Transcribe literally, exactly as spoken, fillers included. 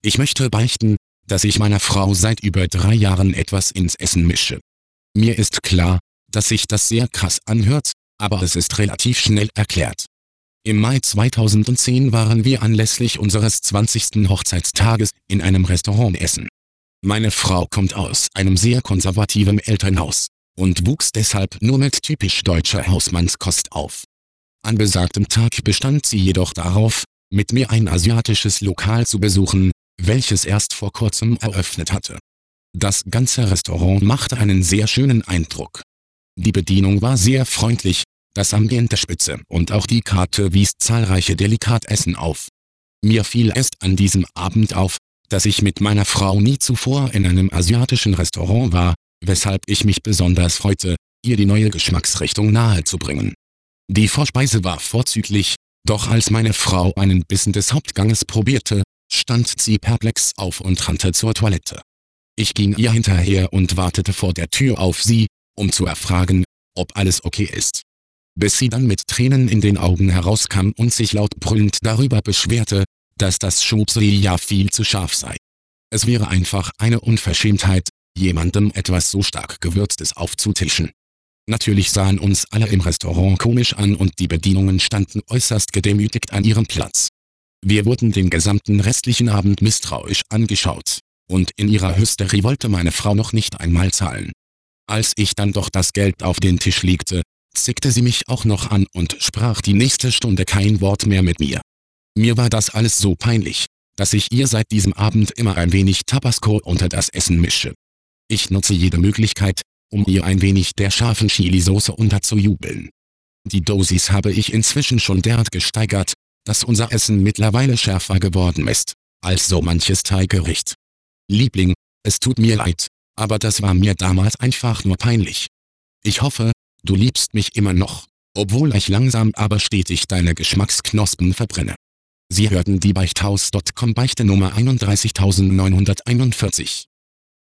Ich möchte beichten, dass ich meiner Frau seit über drei Jahren etwas ins Essen mische. Mir ist klar, dass sich das sehr krass anhört, aber es ist relativ schnell erklärt. Im Mai zweitausendzehn waren wir anlässlich unseres zwanzigsten Hochzeitstages in einem Restaurant essen. Meine Frau kommt aus einem sehr konservativen Elternhaus und wuchs deshalb nur mit typisch deutscher Hausmannskost auf. An besagtem Tag bestand sie jedoch darauf, mit mir ein asiatisches Lokal zu besuchen, welches erst vor kurzem eröffnet hatte. Das ganze Restaurant machte einen sehr schönen Eindruck. Die Bedienung war sehr freundlich, das Ambiente spitze und auch die Karte wies zahlreiche Delikatessen auf. Mir fiel erst an diesem Abend auf, dass ich mit meiner Frau nie zuvor in einem asiatischen Restaurant war, weshalb ich mich besonders freute, ihr die neue Geschmacksrichtung nahezubringen. Die Vorspeise war vorzüglich, doch als meine Frau einen Bissen des Hauptganges probierte, stand sie perplex auf und rannte zur Toilette. Ich ging ihr hinterher und wartete vor der Tür auf sie, um zu erfragen, ob alles okay ist. Bis sie dann mit Tränen in den Augen herauskam und sich laut brüllend darüber beschwerte, dass das Schubsri ja viel zu scharf sei. Es wäre einfach eine Unverschämtheit, jemandem etwas so stark Gewürztes aufzutischen. Natürlich sahen uns alle im Restaurant komisch an und die Bedienungen standen äußerst gedemütigt an ihrem Platz. Wir wurden den gesamten restlichen Abend misstrauisch angeschaut, und in ihrer Hysterie wollte meine Frau noch nicht einmal zahlen. Als ich dann doch das Geld auf den Tisch legte, zickte sie mich auch noch an und sprach die nächste Stunde kein Wort mehr mit mir. Mir war das alles so peinlich, dass ich ihr seit diesem Abend immer ein wenig Tabasco unter das Essen mische. Ich nutze jede Möglichkeit, um ihr ein wenig der scharfen Chilisauce unterzujubeln. Die Dosis habe ich inzwischen schon derart gesteigert, dass unser Essen mittlerweile schärfer geworden ist, als so manches Thai-Gericht. Liebling, es tut mir leid, aber das war mir damals einfach nur peinlich. Ich hoffe, du liebst mich immer noch, obwohl ich langsam aber stetig deine Geschmacksknospen verbrenne. Sie hörten die Beichthaus Punkt com Beichte Nummer einunddreißigtausendneunhunderteinundvierzig.